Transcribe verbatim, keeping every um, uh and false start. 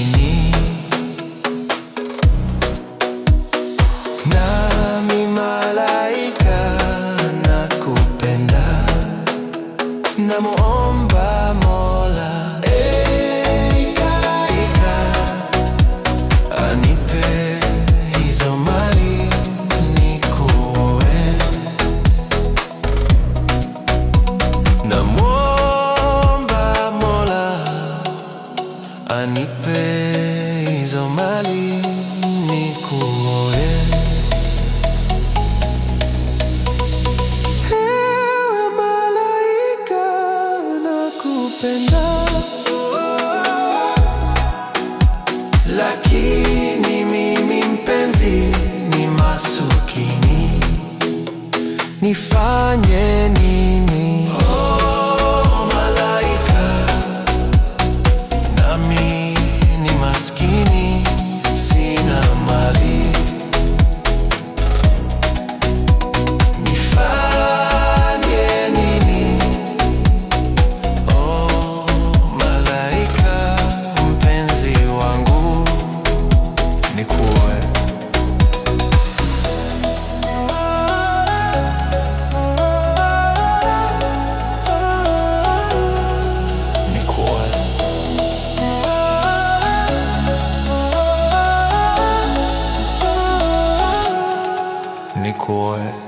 maskini. Nami malaika nakupenda, namuomba Mola ekaika anipe hizo mali nikuoe. Namuomba Mola anipe hizo mali nikuoe. Ewe malaika nakupenda, lakini mimi mpenzi ni masikini. Nifanye nini? Oh malaika, nami ni maskini, sina mali. Nifanye nini? Oh malaika, mpenzi wangu, nikuoe. Nikuoe.